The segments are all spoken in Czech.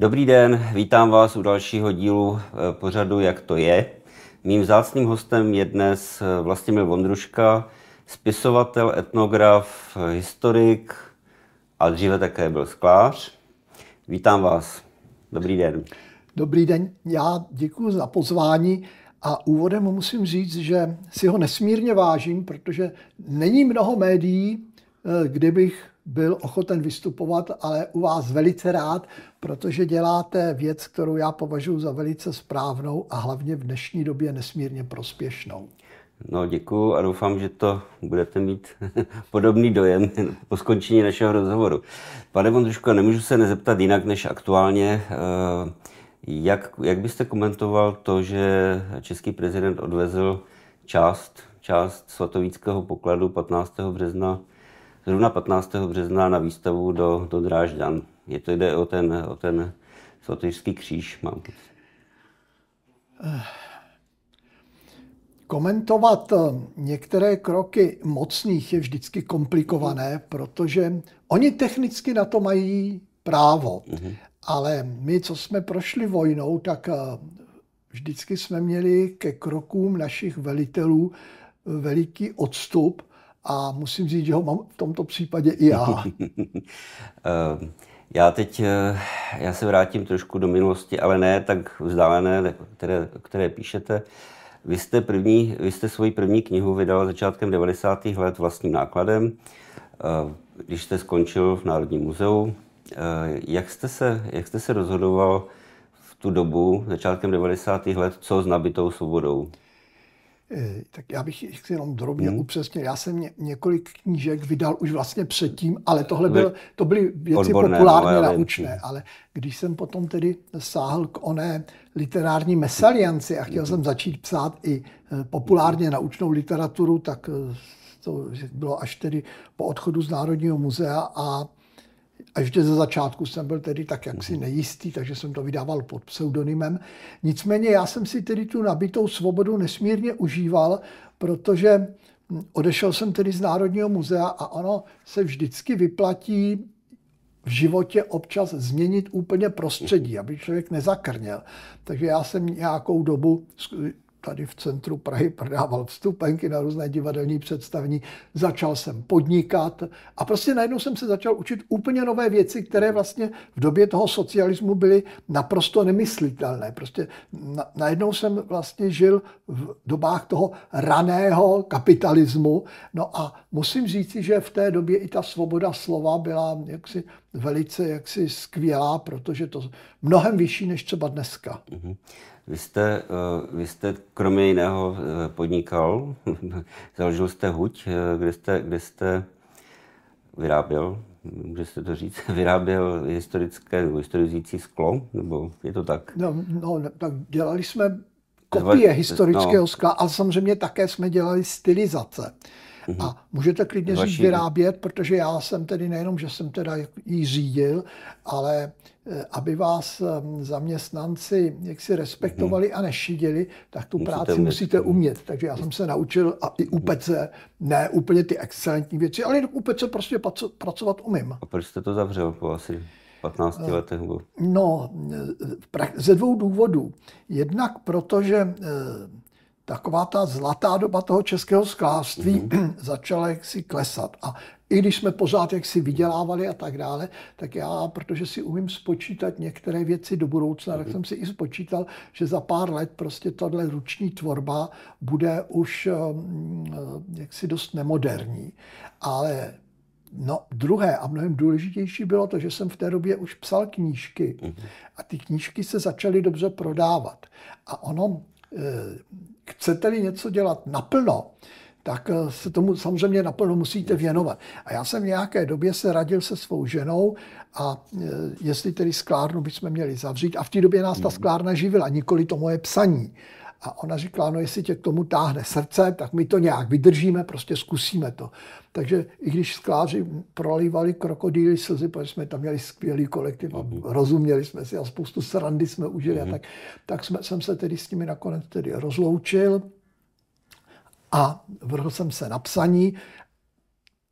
Dobrý den, vítám vás u dalšího dílu pořadu Jak to je. Mým vzácným hostem je dnes Vlastimil Vondruška, spisovatel, etnograf, historik a dříve také byl sklář. Vítám vás. Dobrý den. Dobrý den, já děkuji za pozvání a úvodem musím říct, že si ho nesmírně vážím, protože není mnoho médií, kde bych byl ochoten vystupovat, ale u vás velice rád, protože děláte věc, kterou já považuji za velice správnou a hlavně v dnešní době nesmírně prospěšnou. No, děkuji a doufám, že to budete mít podobný dojem po skončení našeho rozhovoru. Pane Vondruško, nemůžu se nezeptat jinak než aktuálně. Jak byste komentoval to, že český prezident odvezl část svatovíckého pokladu 15. března, zrovna 15. března na výstavu do Drážďan? Jde o ten svatojířský kříž, mám pocit. Komentovat některé kroky mocných je vždycky komplikované, protože oni technicky na to mají právo. Ale my, co jsme prošli vojnou, tak vždycky jsme měli ke krokům našich velitelů veliký odstup a musím říct, že ho mám v tomto případě i já. Já se vrátím trošku do minulosti, ale ne tak vzdálené, které píšete. Vy jste svoji první knihu vydal začátkem 90. let vlastním nákladem, když jste skončil v Národním muzeu. Jak jste se rozhodoval v tu dobu, začátkem 90. let, co s nabytou svobodou? Tak já bych jenom drobně upřesnil. Já jsem několik knížek vydal už vlastně předtím, ale to byly věci odborné, populárně naučné. Ale když jsem potom tedy sáhl k oné literární mesalianci a chtěl jsem začít psát i populárně naučnou literaturu, tak to bylo až tedy po odchodu z Národního muzea a ještě ze začátku jsem byl tedy tak jaksi nejistý, takže jsem to vydával pod pseudonymem. Nicméně já jsem si tedy tu nabitou svobodu nesmírně užíval, protože odešel jsem tedy z Národního muzea a ono se vždycky vyplatí v životě občas změnit úplně prostředí, aby člověk nezakrněl. Takže já jsem nějakou dobu tady v centru Prahy prodával vstupenky na různé divadelní představení, začal jsem podnikat a prostě najednou jsem se začal učit úplně nové věci, které vlastně v době toho socialismu byly naprosto nemyslitelné. Prostě najednou jsem vlastně žil v dobách toho raného kapitalismu. No a musím říci, že v té době i ta svoboda slova byla velice skvělá, protože to mnohem vyšší než třeba dneska. Vy jste kromě jiného podnikal, založil jste huť, kde jste vyráběl, můžete to říct, vyráběl historizující sklo, nebo je to tak? No, tak dělali jsme kopie historického skla, ale samozřejmě také jsme dělali stylizace. A můžete klidně říct vyrábět, protože já jsem tedy nejenom, že jsem teda jí řídil, ale aby vás zaměstnanci jaksi respektovali a nešidili, tak tu práci musíte umět. Takže já jsem se naučil a i u pece, ne úplně ty excelentní věci, ale u pece prostě pracovat umím. A proč jste to zavřel po asi 15 letech? No, ze dvou důvodů. Jednak protože taková ta zlatá doba toho českého sklářství začala jaksi klesat. A i když jsme pořád jaksi vydělávali a tak dále, tak já, protože si umím spočítat některé věci do budoucna, tak jsem si i spočítal, že za pár let prostě tahle ruční tvorba bude už jaksi dost nemoderní. Ale druhé a mnohem důležitější bylo to, že jsem v té době už psal knížky a ty knížky se začaly dobře prodávat. A ono, chcete-li něco dělat naplno, tak se tomu samozřejmě naplno musíte věnovat. A já jsem v nějaké době se radil se svou ženou a jestli tedy sklárnu bychom měli zavřít. A v té době nás ta sklárna živila, nikoli to moje psaní. A ona říkala, no jestli tě k tomu táhne srdce, tak my to nějak vydržíme, prostě zkusíme to. Takže i když skláři prolívali krokodýly slzy, protože jsme tam měli skvělý kolektiv, rozuměli jsme si a spoustu srandy jsme užili, a tak jsem se tedy s nimi nakonec tedy rozloučil a vrhl jsem se na psaní.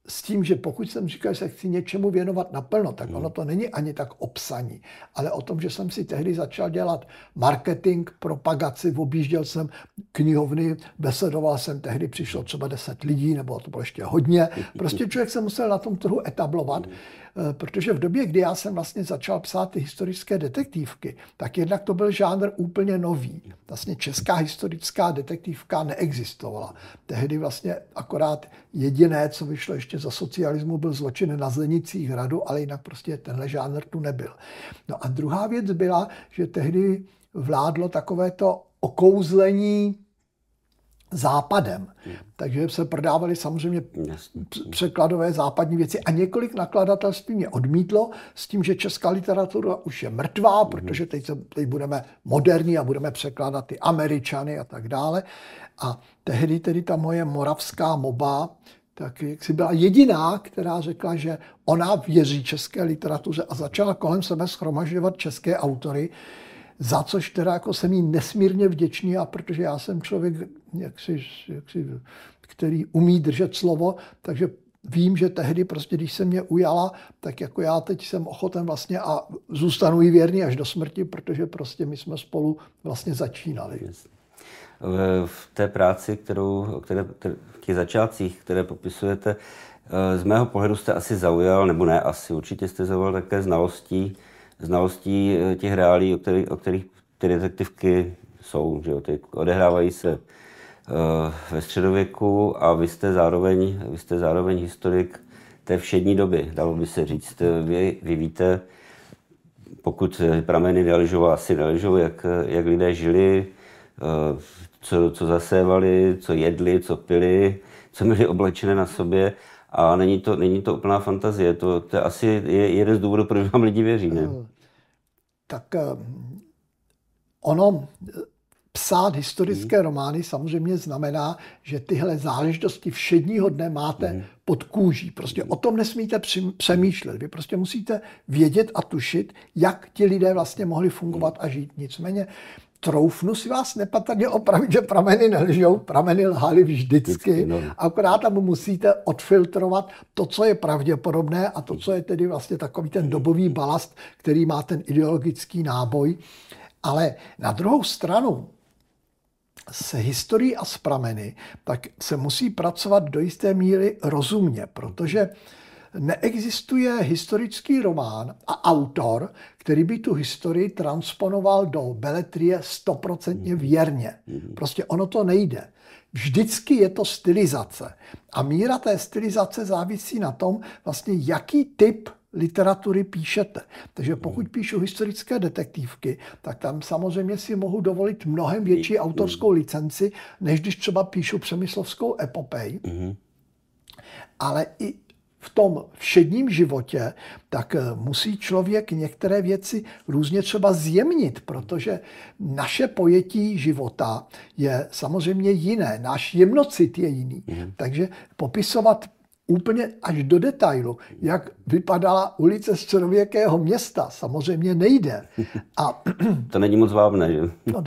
s tím, že pokud jsem říkal, že se chci něčemu věnovat naplno, tak ono to není ani tak o psaní, ale o tom, že jsem si tehdy začal dělat marketing, propagaci, objížděl jsem knihovny, besedoval jsem, tehdy přišlo třeba 10 lidí, nebo to bylo ještě hodně. Prostě člověk se musel na tom trhu etablovat, protože v době, kdy já jsem vlastně začal psát ty historické detektivky, tak jednak to byl žánr úplně nový. Vlastně česká historická detektivka neexistovala. Tehdy vlastně akorát jediné, co vyšlo ještě za socialismu, byl Zločin na Zdenicích hradu, ale jinak prostě tenhle žánr tu nebyl. No a druhá věc byla, že tehdy vládlo takovéto okouzlení Západem. Takže se prodávaly samozřejmě překladové západní věci a několik nakladatelství mě odmítlo s tím, že česká literatura už je mrtvá, protože teď budeme moderní a budeme překládat ty Američany a tak dále. A tehdy tedy ta moje moravská moba tak jaksi byla jediná, která řekla, že ona věří české literatuře a začala kolem sebe shromažďovat české autory, za což teda jako jsem jí nesmírně vděčný, a protože já jsem člověk, který umí držet slovo, takže vím, že tehdy prostě, když se mě ujala, tak jako já teď jsem ochoten vlastně a zůstanu jí věrný až do smrti, protože prostě my jsme spolu vlastně začínali. V té práci, v těch začátcích, které popisujete, z mého pohledu jste asi zaujal, nebo ne asi, určitě jste zaujal také znalostí těch reálí, o kterých ty detektivky jsou. Že? Odehrávají se ve středověku a vy jste zároveň historik té všední doby, dalo by se říct. Vy víte, pokud prameny nelžou, asi nelžou, jak lidé žili, co zasévali, co jedli, co pili, co měli oblečené na sobě. A není to úplná fantazie. To je asi jeden z důvodů, proč vám lidi věří, ne? Tak ono psát historické romány samozřejmě znamená, že tyhle záležitosti všedního dne máte pod kůží. Prostě o tom nesmíte přemýšlet. Vy prostě musíte vědět a tušit, jak ti lidé vlastně mohli fungovat a žít. Nicméně troufnu si vás nepatrně opravit, že prameny nelžou, prameny lhali vždycky, akorát tam musíte odfiltrovat to, co je pravděpodobné a to, co je tedy vlastně takový ten dobový balast, který má ten ideologický náboj. Ale na druhou stranu s historií a s prameny, tak se musí pracovat do jisté míry rozumně, protože neexistuje historický román a autor, který by tu historii transponoval do beletrie 100% věrně. Prostě ono to nejde. Vždycky je to stylizace. A míra té stylizace závisí na tom, vlastně jaký typ literatury píšete. Takže pokud píšu historické detektivky, tak tam samozřejmě si mohu dovolit mnohem větší autorskou licenci, než když třeba píšu přemyslovskou epopej. Ale i v tom všedním životě, tak musí člověk některé věci různě třeba zjemnit, protože naše pojetí života je samozřejmě jiné, náš jemnocit je jiný. Takže popisovat úplně až do detailu, jak vypadala ulice středověkého města, samozřejmě nejde. A to není moc vábné, že? No,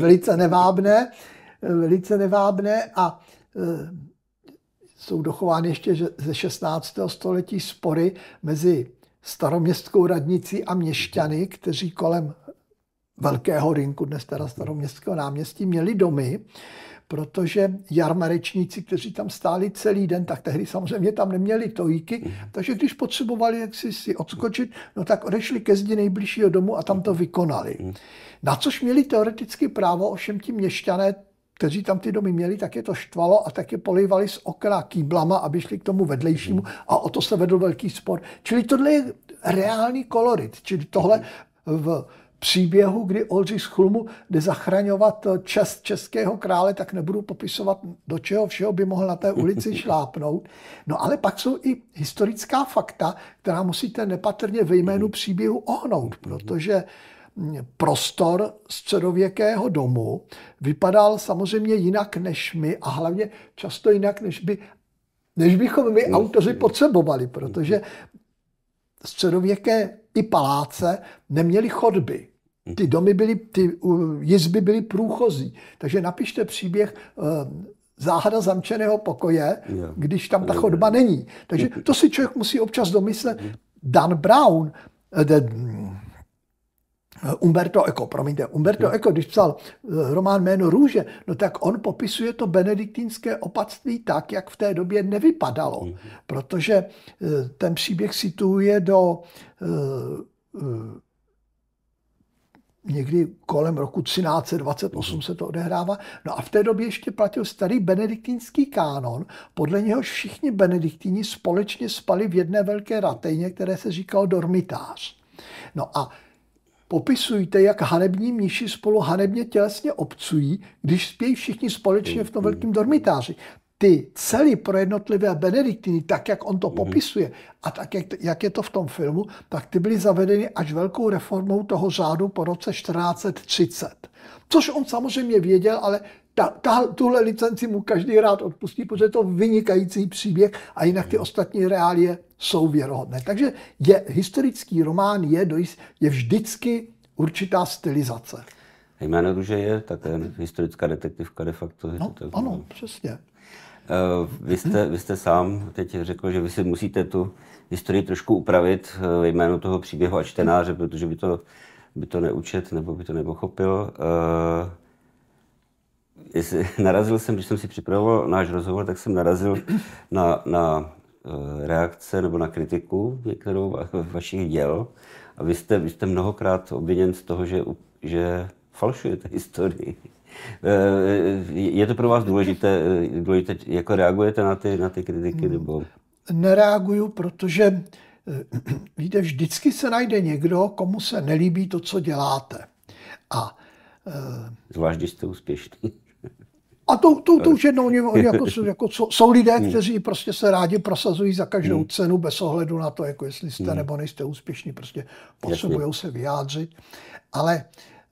velice nevábné a jsou dochovány ještě ze 16. století spory mezi staroměstskou radnicí a měšťany, kteří kolem Velkého rynku, dnes teda Staroměstského náměstí, měli domy, protože jarmarečníci, kteří tam stáli celý den, tak tehdy samozřejmě tam neměli tojíky, takže když potřebovali jak si odskočit, no tak odešli ke zdi nejbližšího domu a tam to vykonali. Na což měli teoreticky právo, ovšem ti měšťané, kteří tam ty domy měli, tak je to štvalo a tak je polejvali z okna kýblama, aby šli k tomu vedlejšímu a o to se vedl velký spor. Čili tohle je reálný kolorit, čili tohle v příběhu, kdy Oldřich z Chlmu jde zachraňovat čest českého krále, tak nebudu popisovat, do čeho všeho by mohl na té ulici šlápnout. No ale pak jsou i historická fakta, která musíte nepatrně ve jménu příběhu ohnout, protože prostor středověkého domu vypadal samozřejmě jinak než my a hlavně často jinak, než bychom my autoři potřebovali, protože středověké i paláce neměly chodby. Ty jizby byly průchozí. Takže napište příběh záhada zamčeného pokoje, když tam ta chodba není. Takže to si člověk musí občas domyslet. Dan Brown, Umberto Eco, když psal román Jméno růže, no tak on popisuje to benediktínské opatství tak, jak v té době nevypadalo. Protože ten příběh situuje do někdy kolem roku 1328 se to odehrává. No a v té době ještě platil starý benediktínský kánon, podle něhož všichni benediktíni společně spali v jedné velké ratejně, které se říkalo dormitář. No a popisujte, jak hanební mniši spolu hanebně tělesně obcují, když spějí všichni společně v tom velkém dormitáři. Ty cely pro jednotlivé benediktiny, tak jak on to popisuje a tak jak je to v tom filmu, tak ty byly zavedeny až velkou reformou toho řádu po roce 1430. Což on samozřejmě věděl, ale tuhle licenci mu každý rád odpustí, protože je to vynikající příběh a jinak ty ostatní reálie jsou věrohodné. Takže historický román je vždycky určitá stylizace. Jméno růže je také historická detektivka de facto. Ano, přesně. Vy jste sám teď řekl, že vy si musíte tu historii trošku upravit ve jménu toho příběhu a čtenáře, protože by to neučet nebo by to nepochopil. Narazil jsem, když jsem si připravoval náš rozhovor, tak jsem narazil na reakce nebo na kritiku některou vašich děl. A vy jste mnohokrát obviněn z toho, že falšujete historii. Je to pro vás důležité, jako reagujete na ty kritiky? Nebo? Nereaguju, protože víte, vždycky se najde někdo, komu se nelíbí to, co děláte. Zvlášť, když jste úspěšný. A to už jednou, oni jsou lidé, kteří prostě se rádi prosazují za každou cenu, bez ohledu na to, jako jestli jste nebo nejste úspěšní, prostě potřebují se vyjádřit. Ale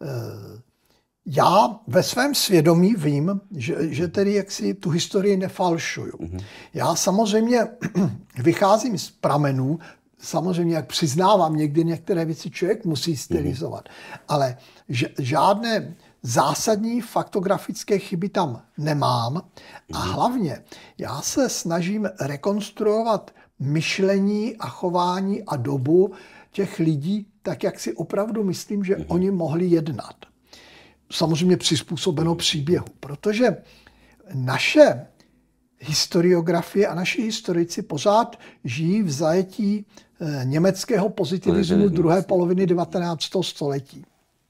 já ve svém svědomí vím, že tedy jaksi tu historii nefalšuju. Já samozřejmě vycházím z pramenů, samozřejmě, jak přiznávám, někdy některé věci člověk musí stylizovat, ale žádné zásadní faktografické chyby tam nemám a hlavně já se snažím rekonstruovat myšlení a chování a dobu těch lidí tak, jak si opravdu myslím, že oni mohli jednat. Samozřejmě přizpůsobeno příběhu, protože naše historiografie a naši historici pořád žijí v zajetí německého pozitivismu druhé poloviny 19. století,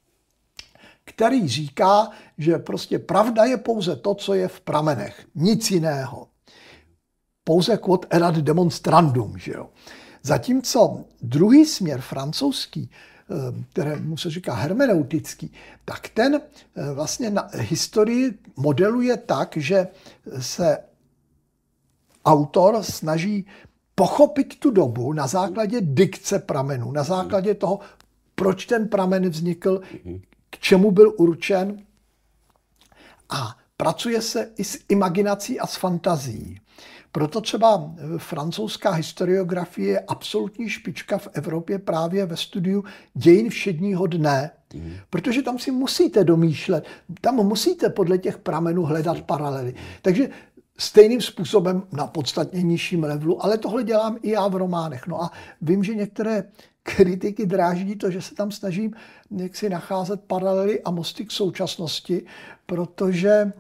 který říká, že prostě pravda je pouze to, co je v pramenech, nic jiného. Pouze quod erat demonstrandum, že jo. Zatímco druhý směr, francouzský, kterému se říká hermeneutický, tak ten vlastně na historii modeluje tak, že se autor snaží pochopit tu dobu na základě dikce pramenů, na základě toho, proč ten pramen vznikl, k čemu byl určen, a pracuje se i s imaginací a s fantazií. Proto třeba francouzská historiografie je absolutní špička v Evropě právě ve studiu dějin všedního dne, protože tam si musíte domýšlet, tam musíte podle těch pramenů hledat paralely. Takže stejným způsobem na podstatně nižším levelu, ale tohle dělám i já v románech. No a vím, že některé kritiky dráždí to, že se tam snažím jaksi nacházet paralely a mosty k současnosti, protože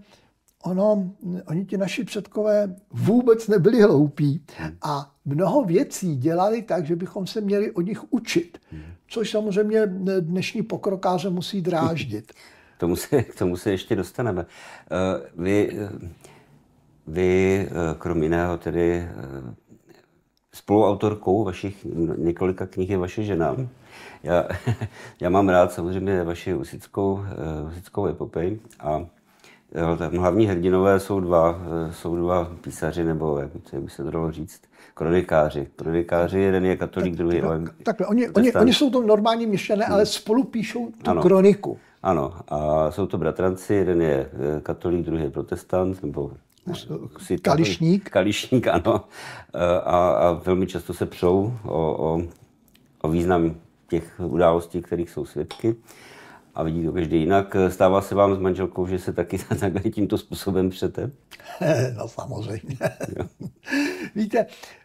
oni ti naši předkové vůbec nebyli hloupí a mnoho věcí dělali tak, že bychom se měli od nich učit, což samozřejmě dnešní pokrokáře musí dráždit. K tomu se ještě dostaneme. Vy krom jiného tedy spoluautorkou vašich několika knih je vaše žena. Já mám rád samozřejmě vaši husitskou epopej a hlavní hrdinové jsou dva písaři, nebo jak by se to dalo říct, kronikáři, jeden je katolík, druhý takhle, oni jsou to normální měšťané, ale spolu píšou tu kroniku. Ano, a jsou to bratranci, jeden je katolík, druhý je protestant, nebo Kališník, ano. A velmi často se přou o význam těch událostí, kterých jsou svědky. A vidí to každý jinak. Stává se vám s manželkou, že se taky takhle tímto způsobem přete? No samozřejmě. Víte,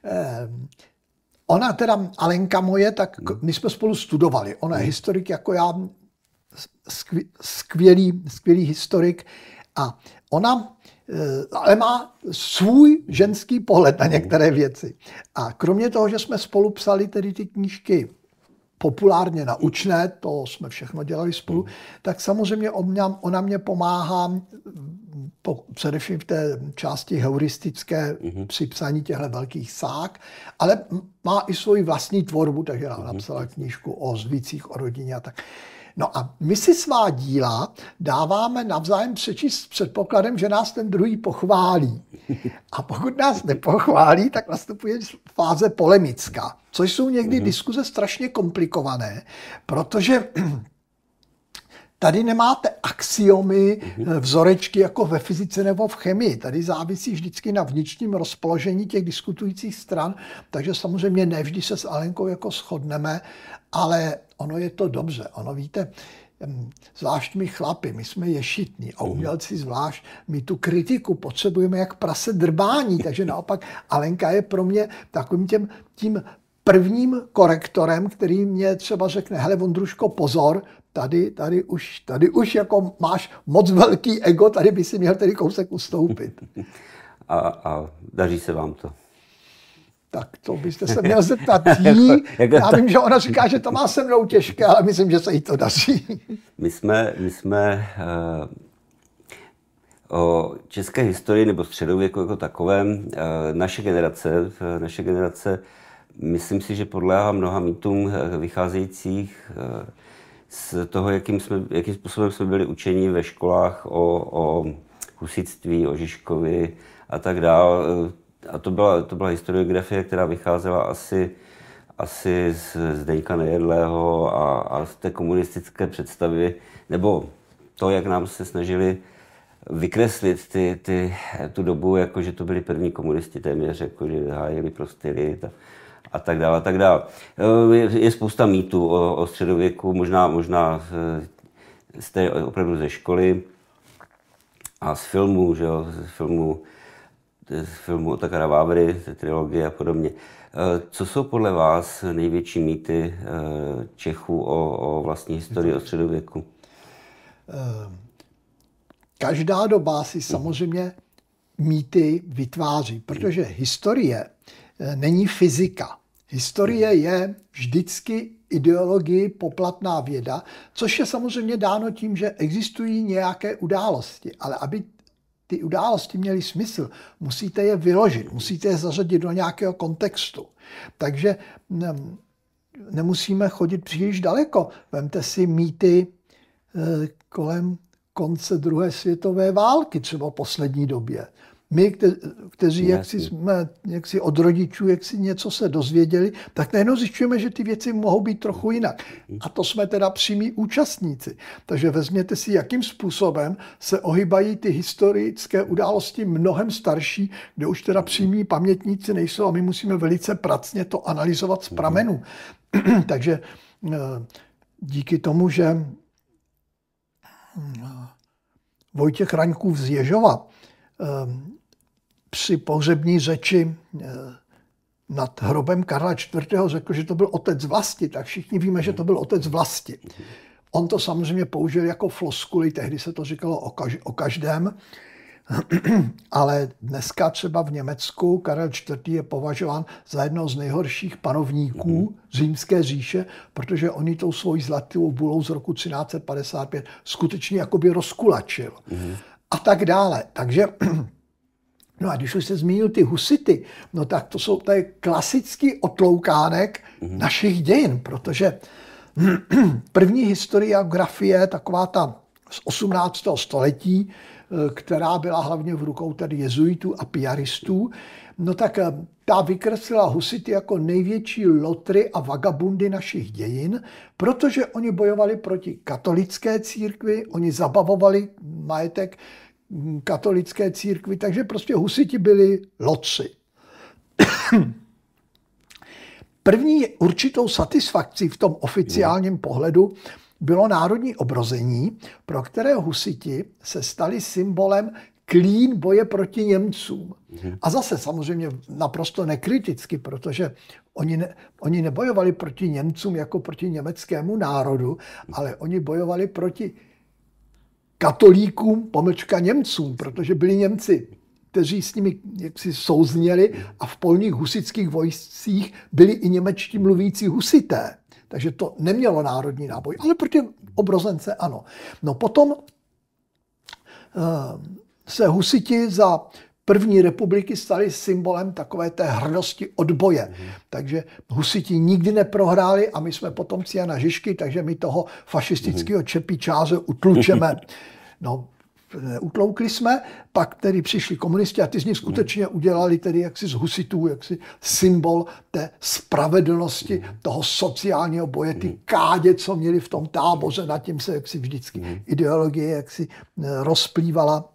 ona teda, Alenka moje, tak my jsme spolu studovali. Ona je historik jako já, skvělý historik. A ona ale má svůj ženský pohled na některé věci. A kromě toho, že jsme spolu psali tedy ty knížky populárně naučné, to jsme všechno dělali spolu, tak samozřejmě ona mě pomáhá především v té části heuristické při psaní těchto velkých sák, ale má i svoji vlastní tvorbu, takže napsala knížku o zvících, o rodině a tak. No a my si svá díla dáváme navzájem přečíst s předpokladem, že nás ten druhý pochválí. A pokud nás nepochválí, tak nastupuje fáze polemická, což jsou někdy diskuze strašně komplikované, protože tady nemáte axiomy, vzorečky jako ve fyzice nebo v chemii. Tady závisí vždycky na vnitřním rozpoložení těch diskutujících stran, takže samozřejmě nevždy se s Alenkou jako shodneme, ale ono je to dobře. Ono víte, zvlášť my chlapi, my jsme ješitní a umělci zvlášť, my tu kritiku potřebujeme jak prase drbání, takže naopak Alenka je pro mě takovým tím prvním korektorem, který mě třeba řekne, hele Vondruško, pozor, tady už jako máš moc velký ego, tady by si měl tedy kousek ustoupit. A daří se vám to? Tak to byste se měl zeptat jí. Já vím, že ona říká, že to má se mnou těžké, ale myslím, že se jí to daří. My jsme o české historii nebo středověku jako takovém, naše generace, myslím si, že podléhá mnoha mýtům vycházejících z toho, jakým způsobem jsme byli učeni ve školách o husitství, o Žižkovi a tak dále. A to byla historiografie, která vycházela asi z Zdeňka Nejedlého a z té komunistické představy, nebo to, jak nám se snažili vykreslit tu dobu, jako že to byli první komunisti téměř, jako že hájili prostě lid a tak dále, a tak dále. Je spousta mýtů o středověku, možná jste opravdu ze školy a z filmů, že jo, z filmu Otakara Vávry, trilogie a podobně. Co jsou podle vás největší mýty Čechů o vlastní historii, o středověku? Každá doba si samozřejmě mýty vytváří, protože historie není fyzika. Historie je vždycky ideologii poplatná věda, což je samozřejmě dáno tím, že existují nějaké události, ale aby ty události měly smysl, musíte je vyložit, musíte je zařadit do nějakého kontextu. Takže nemusíme chodit příliš daleko. Vemte si mýty kolem konce druhé světové války, třeba v poslední době. My, kteří jaksi od rodičů něco se dozvěděli, tak najednou zjišťujeme, že ty věci mohou být trochu jinak. A to jsme teda přímí účastníci. Takže vezměte si, jakým způsobem se ohybají ty historické události mnohem starší, kde už teda přímí pamětníci nejsou a my musíme velice pracně to analyzovat z pramenů. Takže díky tomu, že Vojtěch Raňkův z Ježova při pohřební řeči nad hrobem Karla IV. Řekl, že to byl otec vlasti, tak všichni víme, že to byl otec vlasti. On to samozřejmě použil jako floskuli, tehdy se to říkalo o každém, ale dneska třeba v Německu Karel IV. Je považován za jednoho z nejhorších panovníků Římské říše, protože oni tou svojí zlatou bulou z roku 1355 skutečně jakoby rozkulačil. A tak dále. Takže no a když už se zmínil ty husity, no tak to je klasický otloukánek našich dějin, protože první historiografie, taková ta z 18. století, která byla hlavně v rukou tedy jezuitů a piaristů, no tak ta vykreslila husity jako největší lotry a vagabundy našich dějin, protože oni bojovali proti katolické církvi, oni zabavovali majetek katolické církvi, takže prostě husiti byli lotři. První určitou satisfakcí v tom oficiálním pohledu bylo národní obrození, pro které husiti se stali symbolem klín boje proti Němcům. A zase samozřejmě naprosto nekriticky, protože oni nebojovali proti Němcům jako proti německému národu, ale oni bojovali proti katolíkům, pomlčka Němcům, protože byli Němci, kteří s nimi jaksi souzněli a v polních husitských vojscích byli i němečtí mluvící husité. Takže to nemělo národní náboj, ale proti obrozence ano. No potom se husiti za první republiky stali symbolem takové té hrdosti odboje. Takže husiti nikdy neprohráli a my jsme potomci Jana Žižky, takže my toho fašistického čepičáře utlučeme. No, utloukli jsme, pak tedy přišli komunisti a ty z nich skutečně udělali tedy jaksi z husitů jaksi symbol té spravedlnosti, toho sociálního boje, ty kádě, co měli v tom táboře, nad tím se jaksi vždycky ideologie jaksi rozplývala.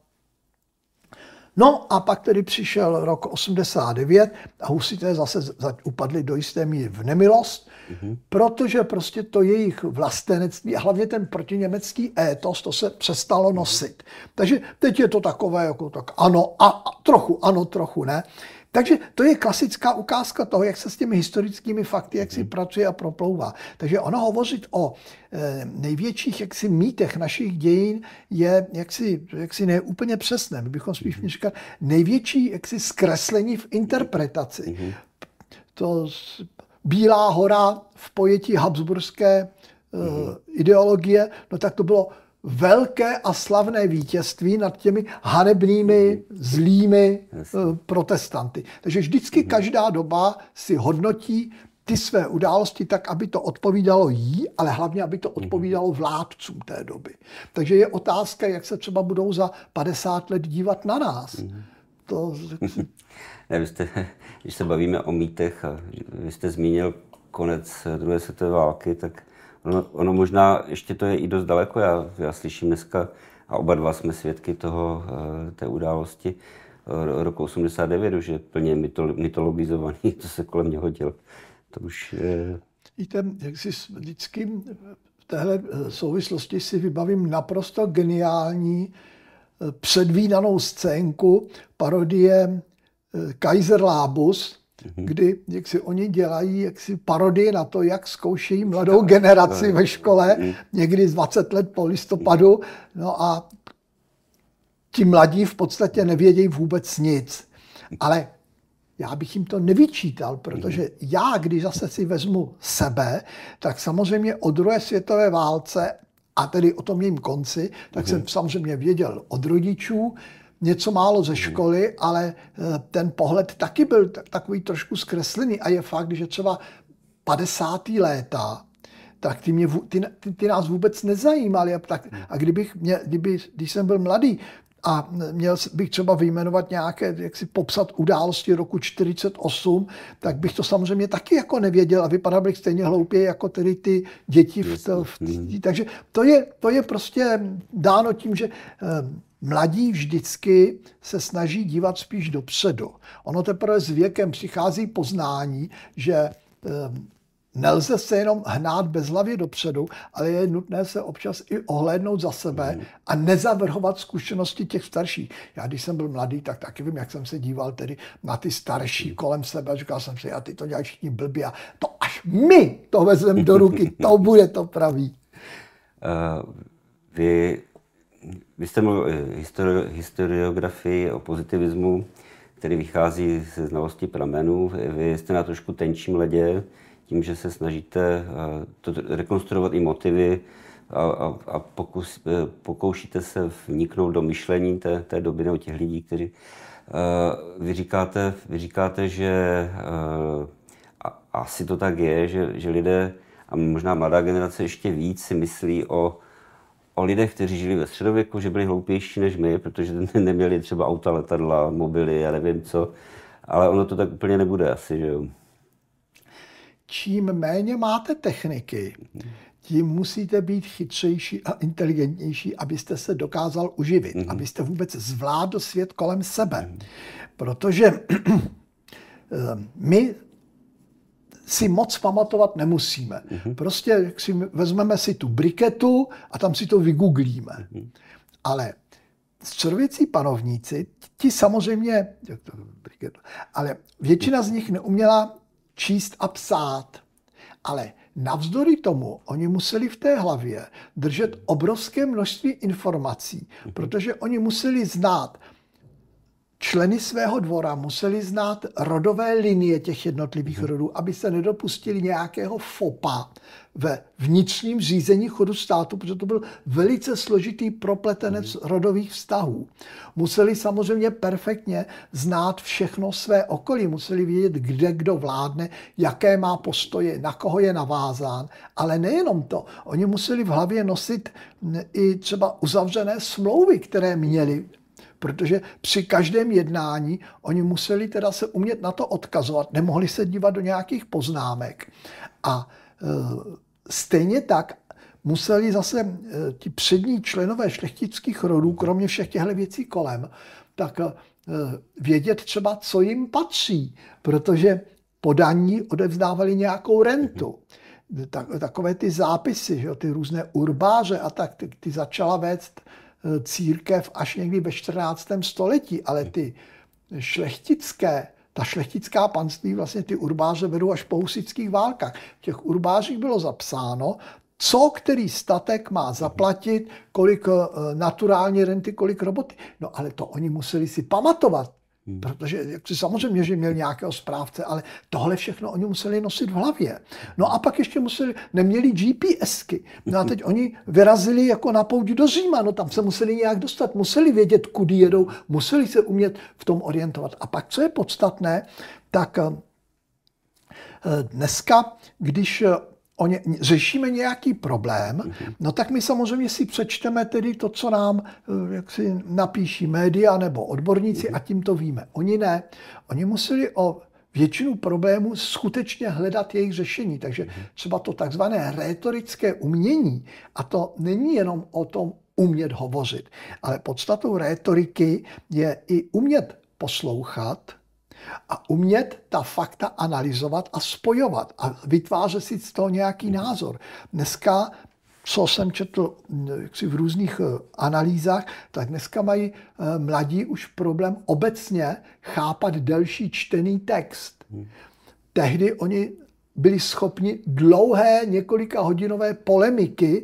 No a pak tedy přišel rok 89 a husité zase upadli do jisté míry v nemilost, protože prostě to jejich vlastenectví a hlavně ten protiněmecký étos, to se přestalo nosit. Takže teď je to takové, jako tak ano, trochu ne. Takže to je klasická ukázka toho, jak se s těmi historickými fakty jak si pracuje a proplouvá. Takže ono hovořit o největších jaksi mýtech našich dějin je jaksi ne úplně přesné. My bychom spíš měli říkat největší jaksi zkreslení v interpretaci. To Bílá hora v pojetí habsburské ideologie, no tak to bylo velké a slavné vítězství nad těmi hanebnými, zlými protestanty. Takže vždycky každá doba si hodnotí ty své události tak, aby to odpovídalo jí, ale hlavně, aby to odpovídalo vládcům té doby. Takže je otázka, jak se třeba budou za 50 let dívat na nás. To... Ne, když se bavíme o mýtech, a vy jste zmínil konec druhé světové války, tak ono možná ještě to je i dost daleko. Já slyším dneska, a oba dva jsme svědky té události roku 89, už je plně mytologizovaný, co se kolem něho dělo. To už je... Víte, jak si vždycky v téhle souvislosti si vybavím naprosto geniální předvídanou scénku parodie Kaiserlabus, kdy jaksi oni dělají jaksi parodii na to, jak zkoušejí mladou generaci ve škole, někdy z 20 let po listopadu, no a ti mladí v podstatě nevědějí vůbec nic. Ale já bych jim to nevyčítal, protože já, když zase si vezmu sebe, tak samozřejmě o druhé světové válce, a tedy o tom jejím konci, tak jsem samozřejmě věděl od rodičů, něco málo ze školy, ale ten pohled taky byl takový trošku zkreslený a je fakt, že třeba 50. léta, tak ty nás vůbec nezajímaly. A když jsem byl mladý a měl bych třeba vyjmenovat nějaké, jak si popsat události roku 48, tak bych to samozřejmě taky jako nevěděl a vypadal bych stejně hloupě jako tedy ty děti. Takže to je prostě dáno tím, že mladí vždycky se snaží dívat spíš dopředu. Ono teprve s věkem přichází poznání, že nelze se jenom hnát bezhlavě dopředu, ale je nutné se občas i ohlédnout za sebe a nezavrhovat zkušenosti těch starších. Já když jsem byl mladý, tak taky vím, jak jsem se díval tedy na ty starší kolem sebe. Říkal jsem si, a ty to dělají všichni blbě a to až my to vezmeme do ruky, to bude to pravý. Vy jste mluvil o historiografii, o pozitivismu, který vychází ze znalosti pramenů. Vy jste na trošku tenčím ledě, tím, že se snažíte rekonstruovat i motivy a pokoušíte se vniknout do myšlení té doby nebo těch lidí, kteří... Vy říkáte, že asi to tak je, že lidé, a možná mladá generace ještě víc, si myslí o lidech, kteří žili ve středověku, že byli hloupější než my, protože neměli třeba auta, letadla, mobily, já nevím co. Ale ono to tak úplně nebude asi, že jo? Čím méně máte techniky, tím musíte být chytřejší a inteligentnější, abyste se dokázal uživit, abyste vůbec zvládl svět kolem sebe. Protože my si moc pamatovat nemusíme. Prostě vezmeme si tu briketu a tam si to vygooglíme. Ale středověcí panovníci, ti samozřejmě, ale většina z nich neuměla číst a psát. Ale navzdory tomu oni museli v té hlavě držet obrovské množství informací, protože oni museli znát členy svého dvora, museli znát rodové linie těch jednotlivých rodů, aby se nedopustili nějakého fopa ve vnitřním řízení chodu státu, protože to byl velice složitý propletenec rodových vztahů. Museli samozřejmě perfektně znát všechno své okolí, museli vědět, kde kdo vládne, jaké má postoje, na koho je navázán, ale nejenom to. Oni museli v hlavě nosit i třeba uzavřené smlouvy, které měli, protože při každém jednání oni museli teda se umět na to odkazovat, nemohli se dívat do nějakých poznámek. A stejně tak museli zase ti přední členové šlechtických rodů, kromě všech těchto věcí kolem, tak vědět třeba, co jim patří, protože podaní odevzdávali nějakou rentu. Takové ty zápisy, že, ty různé urbáře a tak, ty začala vést církev až někdy ve 14. století, ale ty ta šlechtická panství, vlastně ty urbáře vedou až po husitských válkách. V těch urbářích bylo zapsáno, co který statek má zaplatit, kolik naturální renty, kolik roboty. No ale to oni museli si pamatovat, protože samozřejmě, že měl nějakého správce, ale tohle všechno oni museli nosit v hlavě. No a pak ještě neměli GPSky. No a teď oni vyrazili jako na pouť do Říma, no tam se museli nějak dostat, museli vědět, kudy jedou, museli se umět v tom orientovat. A pak, co je podstatné, tak dneska, když řešíme nějaký problém, no tak my samozřejmě si přečteme tedy to, co nám jaksi napíší média nebo odborníci a tím to víme. Oni ne. Oni museli o většinu problémů skutečně hledat jejich řešení. Takže třeba to takzvané rétorické umění, a to není jenom o tom umět hovořit, ale podstatou rétoriky je i umět poslouchat, a umět ta fakta analyzovat a spojovat a vytvářet si z toho nějaký názor. Dneska, co jsem četl v různých analýzách, tak dneska mají mladí už problém obecně chápat delší čtený text. Tehdy oni byli schopni dlouhé několika hodinové polemiky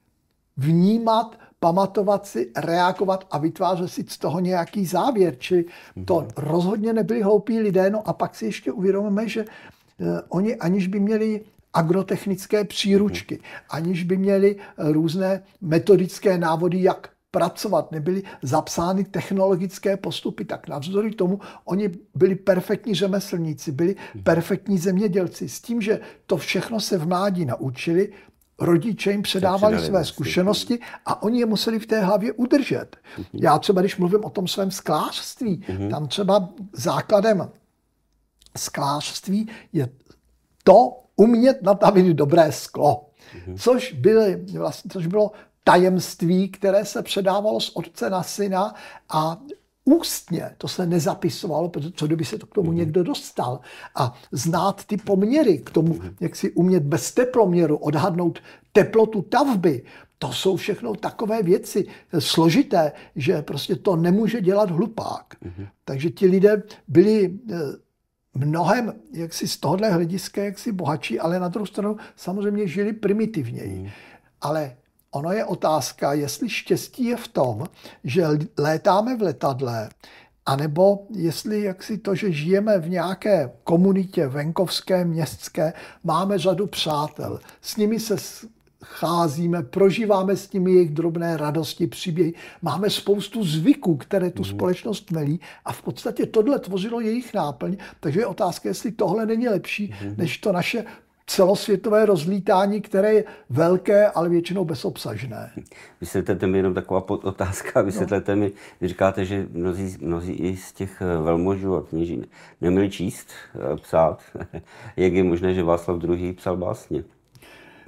vnímat, pamatovat si, reagovat a vytvářet si z toho nějaký závěr. Čili to rozhodně nebyli hloupí lidé. No a pak si ještě uvědomíme, že oni aniž by měli agrotechnické příručky, aniž by měli různé metodické návody, jak pracovat, nebyly zapsány technologické postupy, tak navzdory tomu oni byli perfektní řemeslníci, byli perfektní zemědělci. S tím, že to všechno se v mládí naučili, rodiče jim předávali své zkušenosti a oni je museli v té hlavě udržet. Já třeba, když mluvím o tom svém sklářství, tam třeba základem sklářství je to umět natavit dobré sklo, což bylo tajemství, které se předávalo z otce na syna a ústně, to se nezapisovalo, protože co kdyby se to k tomu někdo dostal. A znát ty poměry, k tomu, jak si umět bez teploměru odhadnout teplotu tavby, to jsou všechno takové věci složité, že prostě to nemůže dělat hlupák. Takže ti lidé byli mnohem jaksi z tohohle hlediska jaksi bohatší, ale na druhou stranu samozřejmě žili primitivněji. Ale ono je otázka, jestli štěstí je v tom, že létáme v letadle, anebo jestli jaksi to, že žijeme v nějaké komunitě venkovské, městské, máme řadu přátel, s nimi se scházíme, prožíváme s nimi jejich drobné radosti, příběhy, máme spoustu zvyků, které tu společnost melí a v podstatě tohle tvořilo jejich náplň, takže je otázka, jestli tohle není lepší, než to naše celosvětové rozlítání, které je velké, ale většinou bezobsažné. Vysvětlete mi jenom taková otázka, vysvětlete mi, vy říkáte, že mnozí i z těch velmožů a kněží neměli číst, psát. Jak je možné, že Václav II. Psal básně?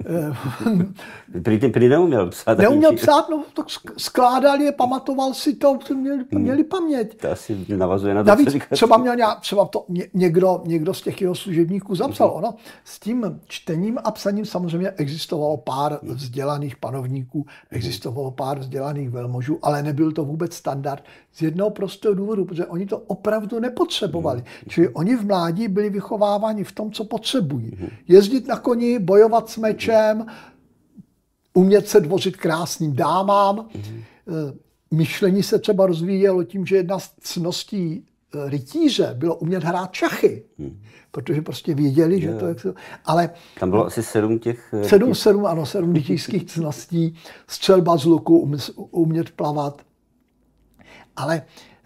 Prý neuměl psát. Neuměl psát, no tak skládal je, pamatoval si to, měli paměť. To asi navazuje na to, navíc třeba to někdo z těch jeho služebníků zapsal. Ono s tím čtením a psaním samozřejmě existovalo pár vzdělaných panovníků, existovalo pár vzdělaných velmožů, ale nebyl to vůbec standard z jednoho prostého důvodu, protože oni to opravdu nepotřebovali. Čili oni v mládí byli vychováváni v tom, co potřebují. Jezdit na koni, bojovat s mečem, umět se dvořit krásným dámám. Myšlení se třeba rozvíjelo tím, že jedna z cností rytíře bylo umět hrát šachy. Protože prostě věděli, že to je... Ale tam bylo asi 7 těch... 7 rytířských cností, střelba z luku, umět plavat. Ale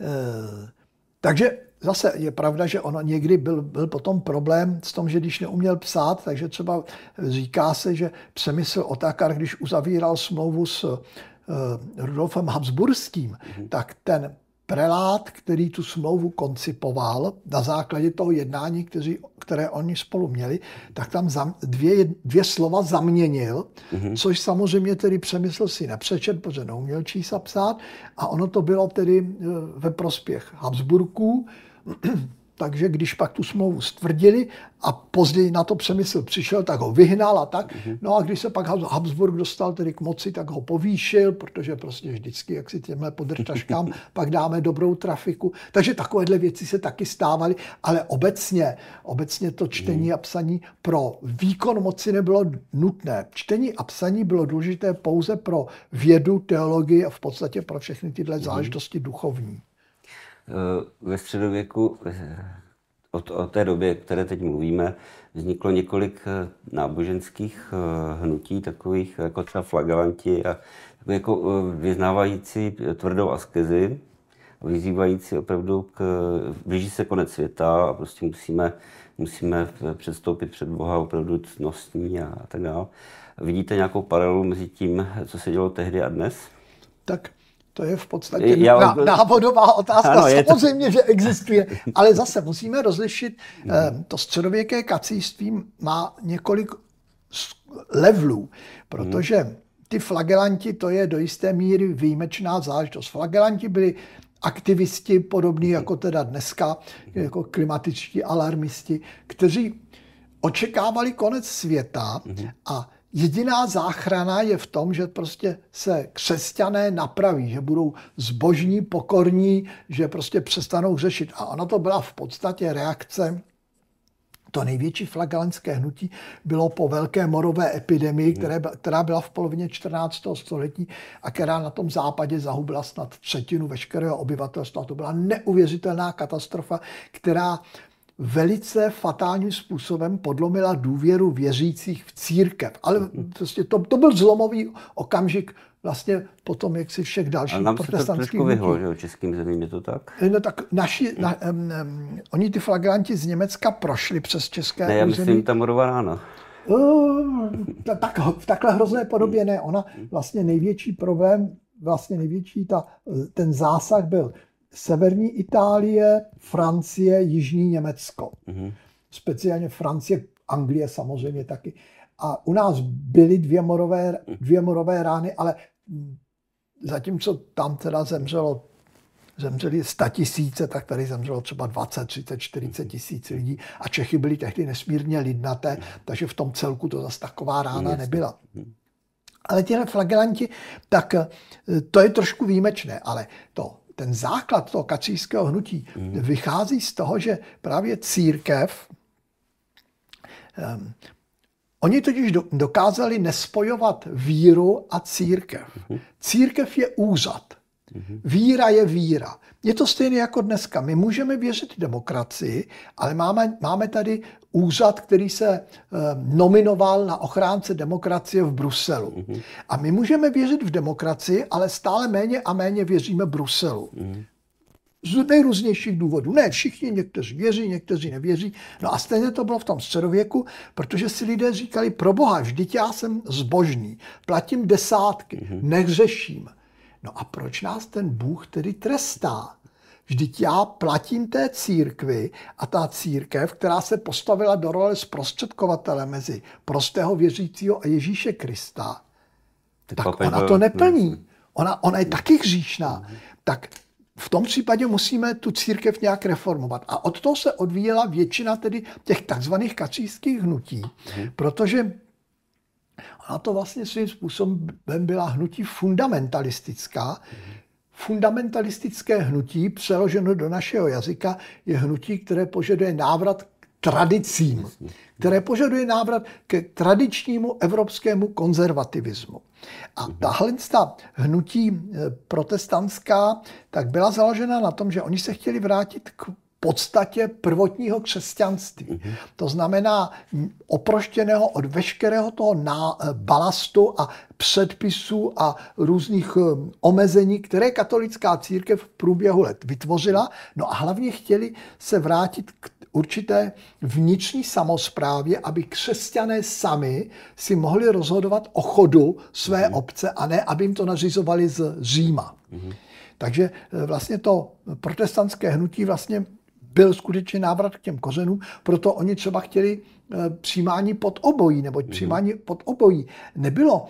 takže zase je pravda, že ono někdy byl potom problém s tom, že když neuměl psát, takže třeba říká se, že Přemysl Otakar, když uzavíral smlouvu s Rudolfem Habsburským, tak ten prelát, který tu smlouvu koncipoval na základě toho jednání, které oni spolu měli, tak tam dvě slova zaměnil, což samozřejmě tedy Přemysl si nepřečet, protože neuměl číst a psát, a ono to bylo tedy ve prospěch Habsburků. Takže když pak tu smlouvu stvrdili a později na to Přemysl přišel, tak ho vyhnal a tak. No a když se pak Habsburg dostal tedy k moci, tak ho povýšil, protože prostě vždycky, jak si těmhle podržtaškám, pak dáme dobrou trafiku. Takže takovéhle věci se taky stávaly, ale obecně to čtení a psaní pro výkon moci nebylo nutné. Čtení a psaní bylo důležité pouze pro vědu, teologii a v podstatě pro všechny tyhle záležitosti duchovní. Ve středověku, o té době, které teď mluvíme, vzniklo několik náboženských hnutí, takových jako třeba flagelanti a jako vyznávající tvrdou askezi, vyzývající opravdu blíží se konec světa a prostě musíme předstoupit před Boha opravdu ctnostní a tak dále. Vidíte nějakou paralelu mezi tím, co se dělo tehdy a dnes? Tak to je v podstatě návodová otázka. Ano, samozřejmě, že existuje, ale zase musíme rozlišit. To středověké kacířství má několik levelů, protože ty flagelanti, to je do jisté míry výjimečná záležitost. Flagelanti byli aktivisti, podobní jako teda dneska, jako klimatičtí alarmisti, kteří očekávali konec světa a jediná záchrana je v tom, že prostě se křesťané napraví, že budou zbožní, pokorní, že prostě přestanou řešit. A ona to byla v podstatě reakce. To největší flagelantské hnutí bylo po velké morové epidemii, která byla v polovině 14. století a která na tom západě zahubila snad 1/3 veškerého obyvatelstva. To byla neuvěřitelná katastrofa, která velice fatálním způsobem podlomila důvěru věřících v církev. Ale prostě to byl zlomový okamžik vlastně potom, jak si všech dalších protestantských hnutí. Nám se to trošku vyhlo, že českým zemím je to tak? No tak oni ty flagelanti z Německa prošli přes české území. Ne, já myslím ta morová rána. V takhle hrozné podobě ne. Ona vlastně největší problém, ten zásah byl severní Itálie, Francie, jižní Německo. Speciálně Francie, Anglie samozřejmě taky. A u nás byly dvě morové rány, ale zatímco tam teda zemřeli 100 000, tak tady zemřelo třeba 20, 30, 40 tisíc lidí a Čechy byly tehdy nesmírně lidnaté, takže v tom celku to zase taková rána nebyla. Ale těhle flagelanti, tak to je trošku výjimečné, ale ten základ toho kacířského hnutí vychází z toho, že právě církev, oni totiž dokázali nespojovat víru a církev. Církev je úřad. Víra je víra. Je to stejné jako dneska. My můžeme věřit demokracii, ale máme tady úřad, který se nominoval na ochránce demokracie v Bruselu. A my můžeme věřit v demokracii, ale stále méně a méně věříme Bruselu. Z nejrůznějších důvodů. Ne všichni, někteří věří, někteří nevěří. No a stejně to bylo v tom středověku, protože si lidé říkali, pro Boha, vždyť já jsem zbožný, platím desátky, nehřeším. No a proč nás ten Bůh tedy trestá? Vždyť já platím té církvi a ta církev, která se postavila do role zprostředkovatele mezi prostého věřícího a Ježíše Krista, tak ona to neplní. Ona je taky hříšná. Tak v tom případě musíme tu církev nějak reformovat. A od toho se odvíjela většina tedy těch takzvaných kacířských hnutí, protože ona to vlastně svým způsobem byla hnutí fundamentalistická. Fundamentalistické hnutí, přeloženo do našeho jazyka, je hnutí, které požaduje návrat k tradicím, které požaduje návrat k tradičnímu evropskému konzervativismu. A tahle hnutí protestantská tak byla založena na tom, že oni se chtěli vrátit k podstatě prvotního křesťanství. To znamená oproštěného od veškerého toho balastu a předpisů a různých omezení, které katolická církev v průběhu let vytvořila. No a hlavně chtěli se vrátit k určité vnitřní samosprávě, aby křesťané sami si mohli rozhodovat o chodu své obce a ne, aby jim to nařizovali z Říma. Takže vlastně to protestantské hnutí vlastně byl skutečně návrat k těm kořenům, proto oni třeba chtěli přijímání pod obojí, neboť přijímání pod obojí nebylo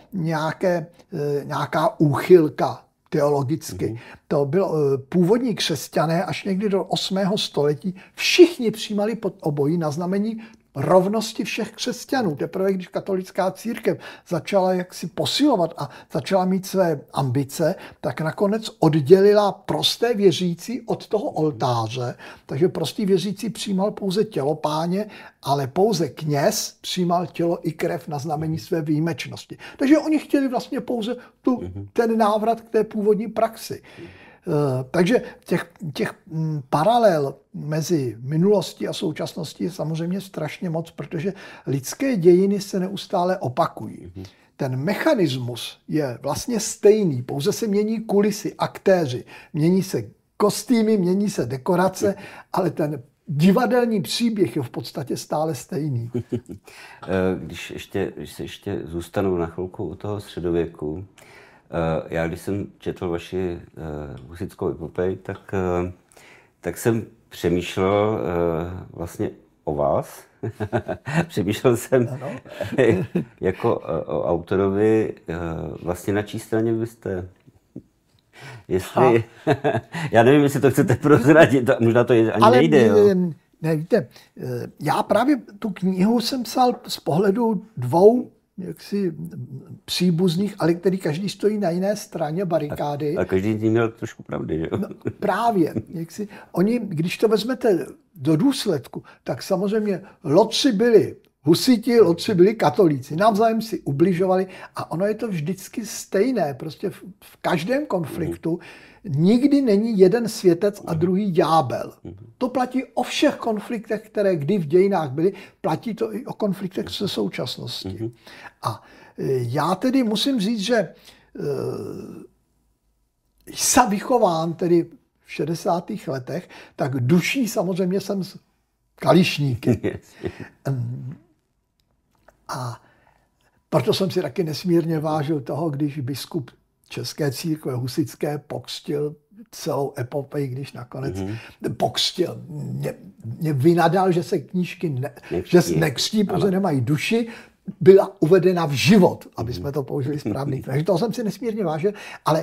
nějaká úchylka teologicky. To bylo původní křesťané až někdy do 8. století. Všichni přijímali pod obojí na znamení rovnosti všech křesťanů. Teprve, když katolická církev začala jaksi posilovat a začala mít své ambice, tak nakonec oddělila prosté věřící od toho oltáře. Takže prostý věřící přijímal pouze tělo Páně, ale pouze kněz přijímal tělo i krev na znamení své výjimečnosti. Takže oni chtěli vlastně pouze ten návrat k té původní praxi. Takže těch paralel mezi minulostí a současností je samozřejmě strašně moc, protože lidské dějiny se neustále opakují. Ten mechanismus je vlastně stejný, pouze se mění kulisy, aktéři, mění se kostýmy, mění se dekorace, ale ten divadelní příběh je v podstatě stále stejný. Když se ještě zůstanu na chvilku u toho středověku, já když jsem četl vaši husitskou epopej, tak jsem přemýšlel vlastně o vás. Přemýšlel jsem jako o autorovi, vlastně na čí straně vy jste. Jestli, já nevím, jestli to chcete prozradit, možná to ani ale nejde. Ne, víte, já právě tu knihu jsem psal z pohledu dvou jaksi příbuzných, ale který každý stojí na jiné straně barikády. A každý z nich měl trošku pravdy, že? No, právě. Jaksi, oni, když to vezmete do důsledku, tak samozřejmě lotři byli husiti, lotři byli katolíci. Navzájem si ubližovali a ono je to vždycky stejné. Prostě v každém konfliktu nikdy není jeden světec a druhý ďábel. To platí o všech konfliktech, které kdy v dějinách byly, platí to i o konfliktech se současností. A já tedy musím říct, že jsem vychován tedy v 60. letech, tak duší samozřejmě jsem z kališníky. A proto jsem si taky nesmírně vážil toho, když biskup České církve husitské pokřtil celou epopej, když nakonec pokřtil. Mě vynadal, že se knížky nekřtí, protože nemají duši, byla uvedena v život, aby jsme to použili správný. Takže toho jsem si nesmírně vážil, ale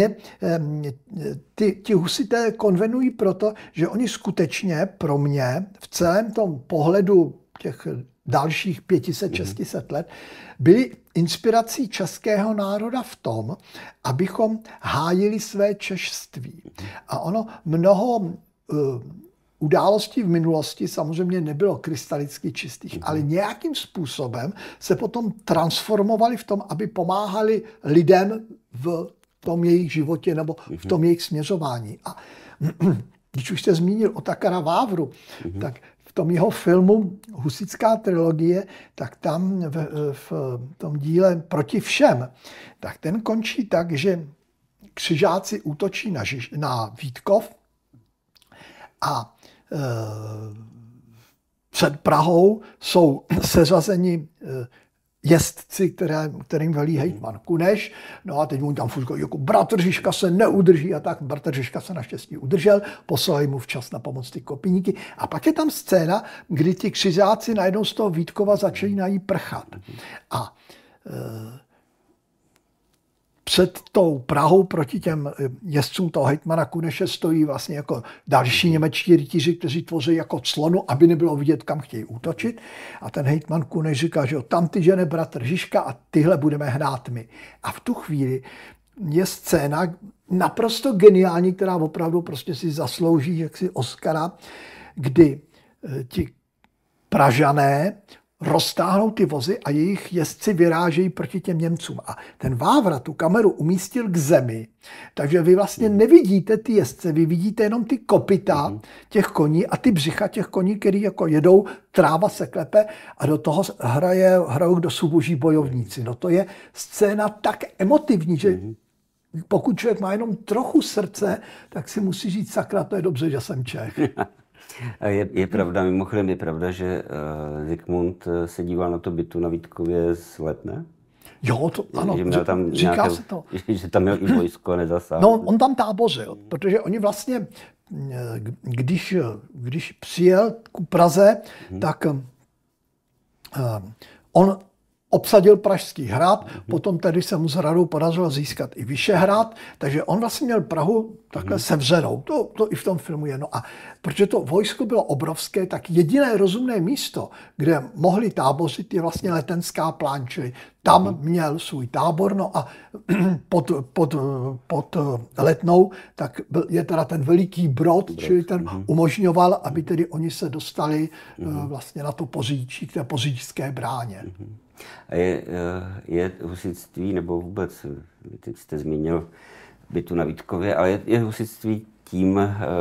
ti husité konvenují proto, že oni skutečně pro mě v celém tom pohledu těch dalších 500-600 let byli inspirací českého národa v tom, abychom hájili své češství. A ono mnoho událostí v minulosti samozřejmě nebylo krystalicky čistých, ale nějakým způsobem se potom transformovali v tom, aby pomáhali lidem v tom jejich životě nebo v tom jejich směřování. A když už jste zmínil Otakara Vávru, tak v tom jeho filmu Husitská trilogie, tak tam v tom díle Proti všem, tak ten končí tak, že křižáci útočí na Vítkov a před Prahou jsou seřazeni jezdci, kterým velí hejtman Kuneš. No a teď mu tam furt jako bratr Žižka se neudrží a tak. Bratr Žižka se naštěstí udržel, poslali mu včas na pomoc ty kopíníky. A pak je tam scéna, kdy ti křižáci najednou z toho Vítkova začínají prchat. A před tou Prahou proti těm jezdcům toho hejtmana Kuneše stojí vlastně jako další němečtí rytíři, kteří tvoří jako clonu, aby nebylo vidět, kam chtějí útočit. A ten hejtman Kuneš říká, že tam ty žene bratr Žižka a tyhle budeme hnát my. A v tu chvíli je scéna naprosto geniální, která opravdu prostě si zaslouží jaksi Oscara, kdy ti Pražané roztáhnou ty vozy a jejich jezdci vyrážejí proti těm Němcům. A ten Vávra tu kameru umístil k zemi, takže vy vlastně nevidíte ty jezdce, vy vidíte jenom ty kopyta těch koní a ty břicha těch koní, který jako jedou, tráva se klepe a do toho hrajou kdo jsou boží bojovníci. No to je scéna tak emotivní, že pokud člověk má jenom trochu srdce, tak si musí říct, sakra, to je dobře, že jsem Čech. Je pravda, mimochodem je pravda, že Zikmund se díval na to bitvu na Vítkově z Letné? Jo, to, ano, říká se to. Že tam měl i vojsko a nezasáhl. No, on tam tábořil, protože oni vlastně, když přijel ku Praze, tak on obsadil Pražský hrad, potom tedy se mu s Radou podařilo získat i Vyšehrad, takže on vlastně měl Prahu takhle sevřenou. To i v tom filmu je. No a protože to vojsko bylo obrovské, tak jediné rozumné místo, kde mohli tábořit, je vlastně Letenská pláň, čili tam měl svůj tábor, no a pod Letnou tak je teda ten veliký brod, čili ten umožňoval, aby tedy oni se dostali vlastně na to Poříčí, k té Poříčské bráně. A je husitství, nebo vůbec, teď jste zmínil bitvu na Vítkově, ale je husitství tím,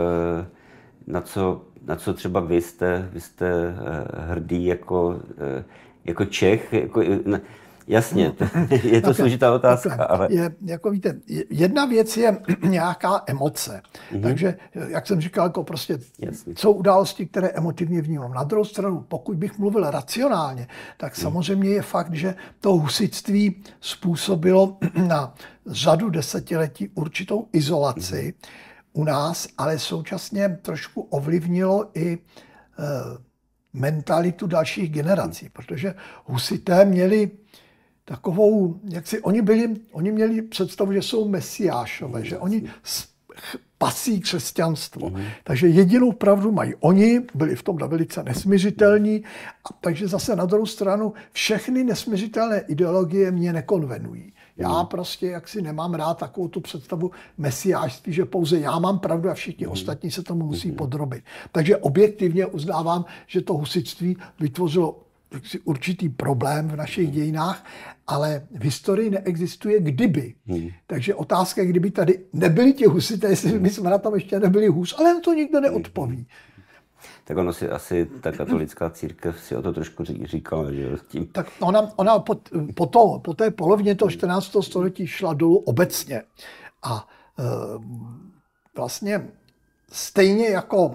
na co třeba vy jste hrdý jako Čech, jasně, je to složitá otázka, ale... Jako víte, jedna věc je nějaká emoce. Takže, jak jsem říkal, jako prostě jsou události, které emotivně vnímám. Na druhou stranu, pokud bych mluvil racionálně, tak samozřejmě je fakt, že to husitství způsobilo na řadu desetiletí určitou izolaci u nás, ale současně trošku ovlivnilo i mentalitu dalších generací, protože husité měli takovou, oni měli představu, že jsou mesiášové, že oni pasí křesťanstvo. Takže jedinou pravdu mají oni, byli v tom velice nesmiřitelní, takže zase na druhou stranu všechny nesmiřitelné ideologie mě nekonvenují. Já prostě jaksi nemám rád takovou tu představu mesiášství, že pouze já mám pravdu a všichni ostatní se tomu musí podrobit. Takže objektivně uznávám, že to husitství vytvořilo určitý problém v našich dějinách, ale v historii neexistuje kdyby. Takže otázka, kdyby tady nebyli ti husité, jestli my jsme na tom ještě nebyli hůř, ale na to nikdo neodpoví. Tak ono si asi ta katolická církev si o to trošku říkala, že jo? Tak ona po té polovině toho 14. století šla dolů obecně. A vlastně stejně jako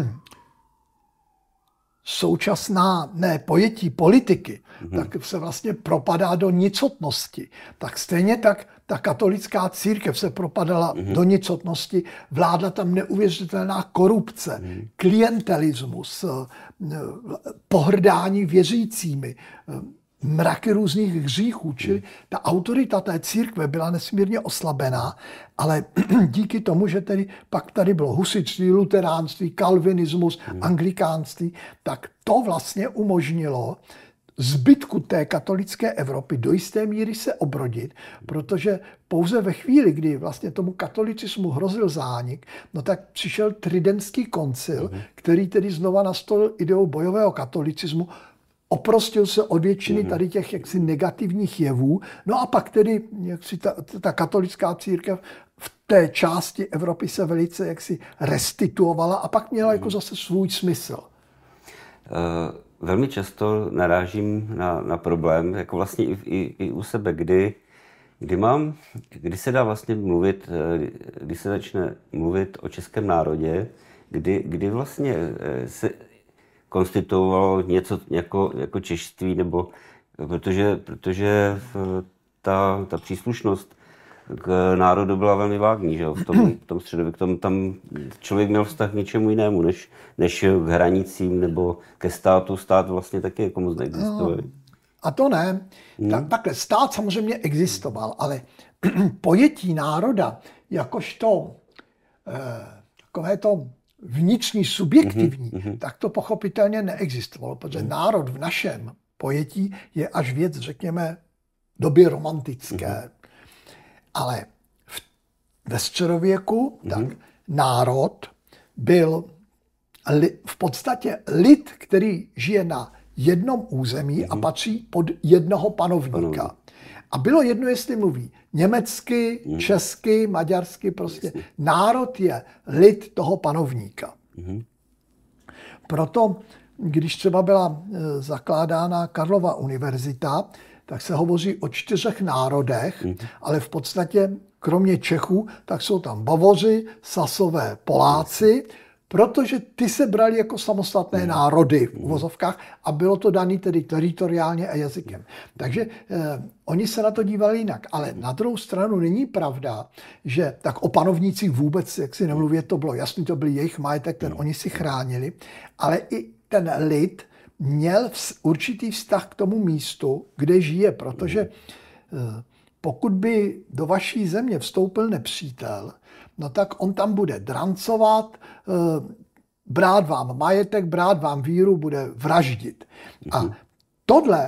současná pojetí politiky, tak se vlastně propadá do nicotnosti. Tak stejně tak ta katolická církev se propadala do nicotnosti, vládla tam neuvěřitelná korupce, klientelismus, pohrdání věřícími, mraky různých hříchů, čili ta autorita té církve byla nesmírně oslabená, ale díky tomu, že tedy pak tady bylo husitství, luteránství, kalvinismus, anglikánství, tak to vlastně umožnilo zbytku té katolické Evropy do jisté míry se obrodit, protože pouze ve chvíli, kdy vlastně tomu katolicismu hrozil zánik, no tak přišel Tridentský koncil, který tedy znova nastolil ideu bojového katolicismu, oprostil se od většiny tady těch jaksi negativních jevů, no a pak tedy jaksi ta katolická církev v té části Evropy se velice jaksi restituovala a pak měla jako zase svůj smysl. Velmi často narážím na problém, jako vlastně i u sebe, kdy se dá vlastně mluvit, kdy se začne mluvit o českém národě, kdy vlastně se konstituovalo něco jako češství, nebo Protože ta příslušnost k národu byla velmi vágní, že? V tom středověku. Tam člověk měl vztah k něčemu jinému, než k hranicím nebo ke státu. Stát vlastně taky jako moc neexistoval. A to ne. Takhle stát samozřejmě existoval, ale pojetí národa jakožto takové to vnitřní, subjektivní, tak to pochopitelně neexistovalo, protože národ v našem pojetí je až věc, řekněme, doby romantické. Ale ve středověku tak národ byl v podstatě lid, který žije na jednom území a patří pod jednoho panovníka. A bylo jedno, jestli mluví německy, česky, maďarsky, prostě. Národ je lid toho panovníka. Proto, když třeba byla zakládána Karlova univerzita, tak se hovoří o 4 národech, ale v podstatě kromě Čechů, tak jsou tam Bavoři, Sasové, Poláci, protože ty se brali jako samostatné národy v uvozovkách a bylo to dané tedy teritoriálně a jazykem. Takže oni se na to dívali jinak. Ale na druhou stranu není pravda, že tak o panovnících vůbec, jak si nemluvě, to bylo jasný, to byl jejich majetek, ten oni si chránili, ale i ten lid měl určitý vztah k tomu místu, kde žije, protože pokud by do vaší země vstoupil nepřítel, no tak on tam bude drancovat, brát vám majetek, brát vám víru, bude vraždit. A tohle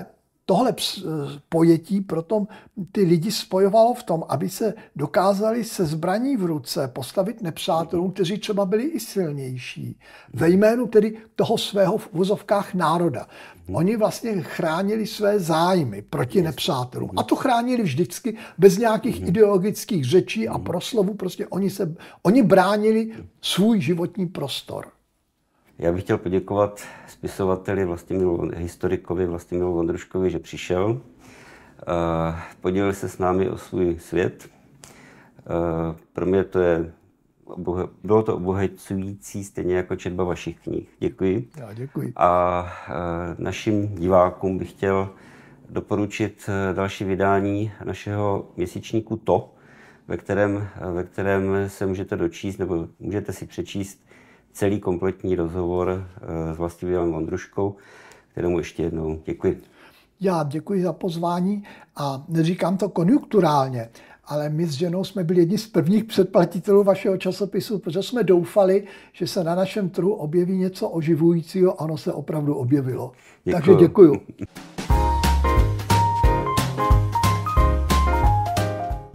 pojetí proto ty lidi spojovalo v tom, aby se dokázali se zbraní v ruce postavit nepřátelům, kteří třeba byli i silnější, ve jménu tedy toho svého v uvozovkách národa. Oni vlastně chránili své zájmy proti nepřátelům. A to chránili vždycky bez nějakých ideologických řečí a proslovů. Prostě oni bránili svůj životní prostor. Já bych chtěl poděkovat spisovateli, historikovi Vlastimilu Vondruškovi, že přišel. Podělil se s námi o svůj svět. Pro mě bylo to obohacující, stejně jako četba vašich knih. Děkuji. Já děkuji. A našim divákům bych chtěl doporučit další vydání našeho měsíčníku To, ve kterém se můžete dočíst, nebo můžete si přečíst celý kompletní rozhovor s Vlastimilem Vondruškou, kterému ještě jednou děkuji. Já děkuji za pozvání a neříkám to konjunkturálně, ale my s ženou jsme byli jedni z prvních předplatitelů vašeho časopisu, protože jsme doufali, že se na našem trhu objeví něco oživujícího, ano, se opravdu objevilo. Děkuju. Takže děkuju.